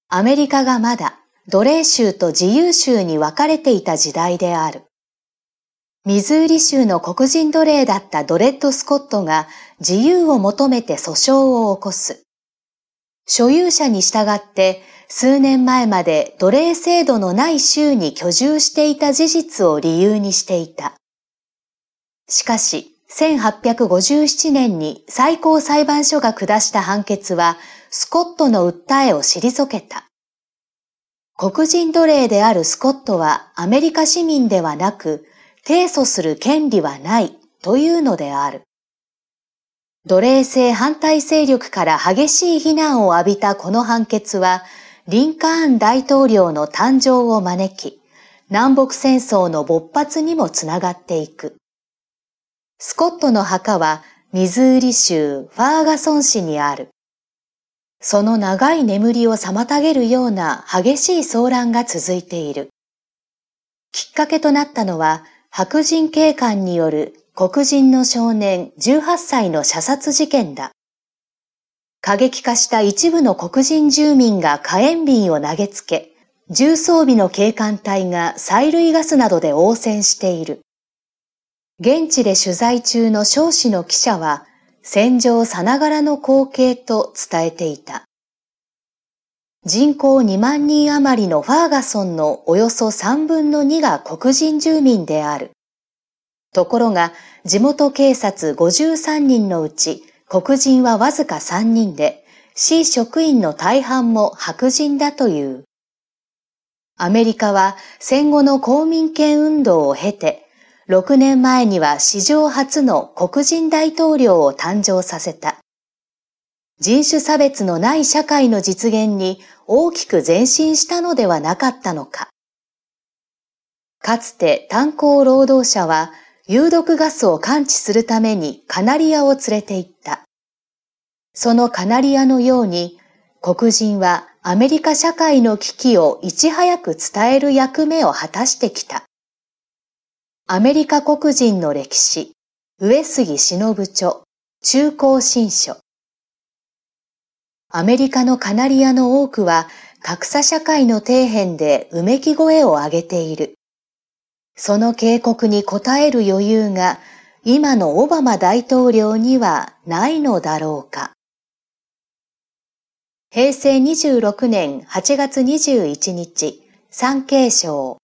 アメリカがまだ奴隷州と自由州に分かれていた時代である。ミズーリ州の黒人奴隷だったドレッド・スコットが自由を求めて訴訟を起こす。所有者に従って数年前まで奴隷制度のない州に居住していた事実を理由にしていた。しかし、1857年に最高裁判所が下した判決は、スコットの訴えを退けた。黒人奴隷であるスコットはアメリカ市民ではなく、提訴する権利はないというのである。奴隷制反対勢力から激しい非難を浴びたこの判決は、リンカーン大統領の誕生を招き、南北戦争の勃発にもつながっていく。スコットの墓はミズーリ州ファーガソン市にある。その長い眠りを妨げるような激しい騒乱が続いている。きっかけとなったのは白人警官による黒人の少年18歳の射殺事件だ。過激化した一部の黒人住民が火炎瓶を投げつけ、重装備の警官隊が催涙ガスなどで応戦している。現地で取材中の少子の記者は、戦場さながらの光景と伝えていた。人口2万人余りのファーガソンのおよそ3分の2が黒人住民である。ところが、地元警察53人のうち、黒人はわずか3人で、市職員の大半も白人だという。アメリカは戦後の公民権運動を経て、6年前には史上初の黒人大統領を誕生させた。人種差別のない社会の実現に大きく前進したのではなかったのか。かつて炭鉱労働者は有毒ガスを感知するためにカナリアを連れて行った。そのカナリアのように、黒人はアメリカ社会の危機をいち早く伝える役目を果たしてきた。アメリカ黒人の歴史、上杉忍著、中高新書。アメリカのカナリアの多くは格差社会の底辺でうめき声を上げている。その警告に応える余裕が今のオバマ大統領にはないのだろうか。平成26年8月21日、産経省。